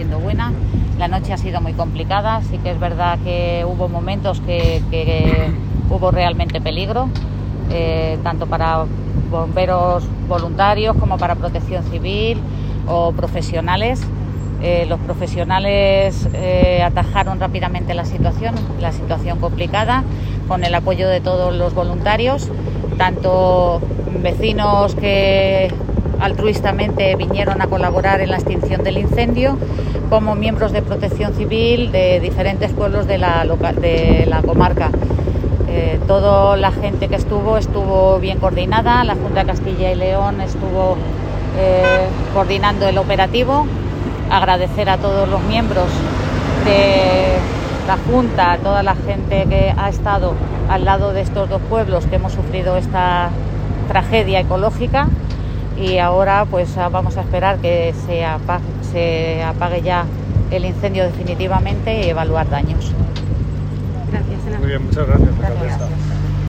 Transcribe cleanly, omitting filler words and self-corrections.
siendo buena. La noche ha sido muy complicada, sí que es verdad que hubo momentos que hubo realmente peligro, tanto para bomberos voluntarios como para protección civil o profesionales. Los profesionales atajaron rápidamente la situación complicada, con el apoyo de todos los voluntarios, tanto vecinos que altruistamente vinieron a colaborar en la extinción del incendio, como miembros de protección civil de diferentes pueblos de la comarca. Toda la gente que estuvo bien coordinada. La Junta de Castilla y León estuvo coordinando el operativo. Agradecer a todos los miembros de la Junta, a toda la gente que ha estado al lado de estos dos pueblos que hemos sufrido esta tragedia ecológica, y ahora pues vamos a esperar que se apague ya el incendio definitivamente y evaluar daños. Gracias, Ana. Muy bien, muchas gracias. Gracias.